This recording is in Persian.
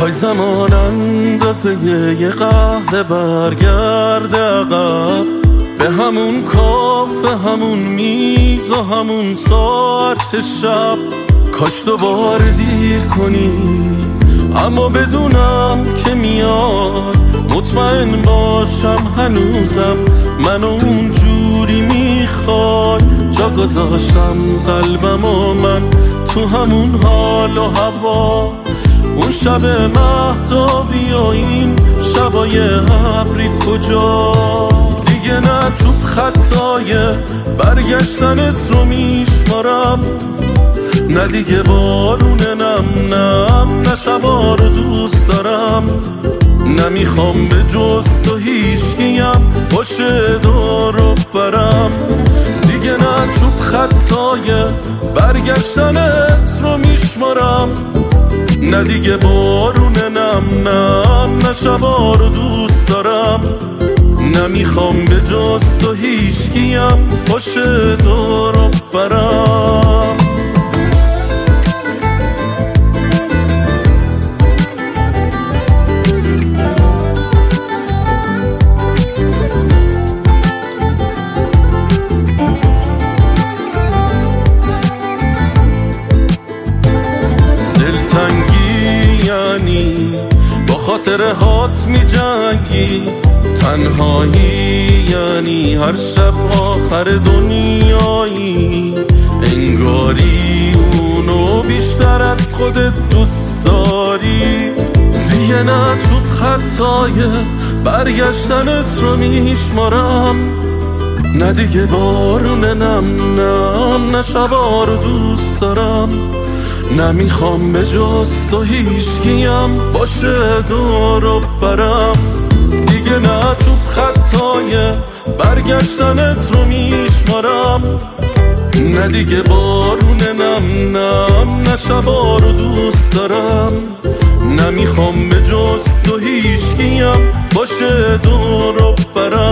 های زمان اندازه یه قهوه برگرده عقب، به همون کافه، همون میز و همون ساعت شب. کاش دوباره دیر کنی اما بدونم که میاد، مطمئن باشم هنوزم منو اونجوری میخوای. جا گذاشتم قلبم و من تو همون حال و هوا، اون شب مهتابی و این شبای ابری کجا. دیگه نه تو خطای برگشتنت رو میشمارم، نه دیگه بارونه نه شبا رو دوست دارم. نمیخوام به جز تو هیچکیم باشه دور و برم. دیگه نه چوب خطای برگشتنت رو میشمارم، نه دیگه بارونه نه شبا رو دوست دارم. نمیخوام به جز تو هیچکیم باشه دور و برم. دلتنگی یعنی با خاطر هات می جنگی، تنهایی یعنی هر شب آخر دنیایی. انگاری اونو بیشتر از خودت دوست داری. دیگه نه چوب خطای برگشتنت رو میشمارم، نه دیگه بارونه نه شبا رو دوست دارم. نمیخوام به جز تو هیچکیم باشه دور و برم. دیگه نه چوب خطای برگشتنت رو میشمارم، نه دیگه بارونه نه شبا رو دوست دارم. نمیخوام به جز تو هیچکیم باشه دور و برم.